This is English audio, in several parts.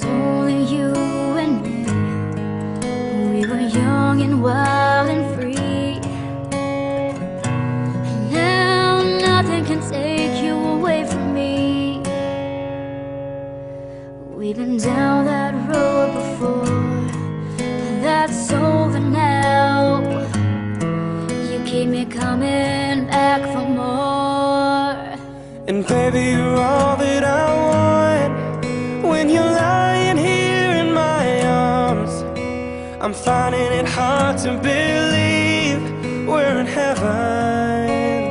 only you and me. We were young and wild and free, and now nothing can take you away from me. We've been down that road before, but that's over now. You keep me coming back for more. And baby, you're all that I want. When you're lying here in my arms, I'm finding it hard to believe we're in heaven.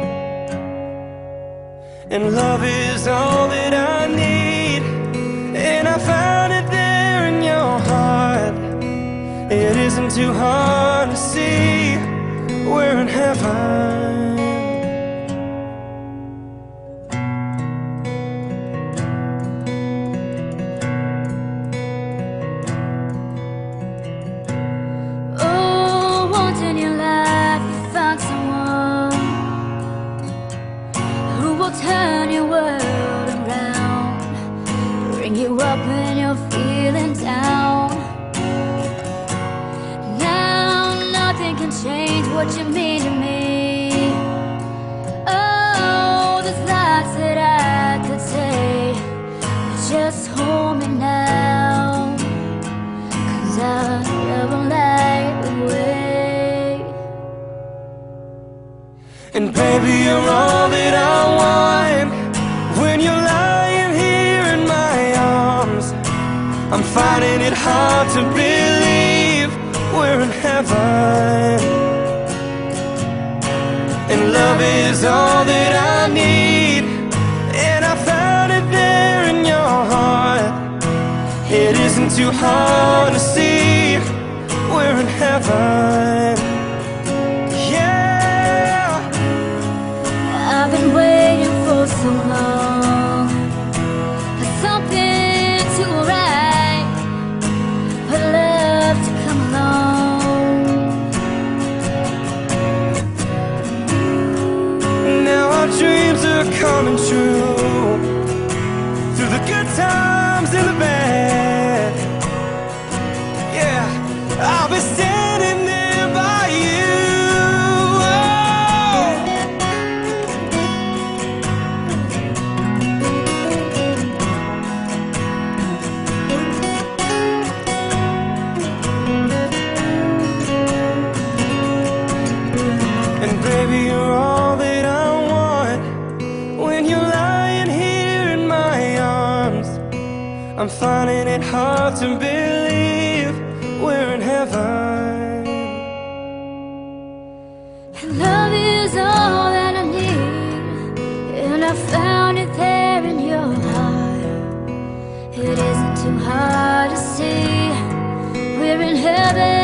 And love is all that I need, and I found it there in your heart. It isn't too hard to see we're in heaven. Turn your world around, bring you up when you're feeling down. Now nothing can change what you mean to me. Oh, there's lots that I could say, but just hold me now, 'cause I'll never like the way. And baby, you're all that I want. When you're lying here in my arms, I'm finding it hard to believe we're in heaven. And love is all that I need, and I found it there in your heart. It isn't too hard to see we're in heaven. I've been waiting for so long for something to arrive, for love to come along. Now our dreams are coming true, through the good times and the bad. Yeah, I'll be standing there by you. Baby, you're all that I want. When you're lying here in my arms, I'm finding it hard to believe we're in heaven. And love is all that I need, and I found it there in your heart. It isn't too hard to see we're in heaven.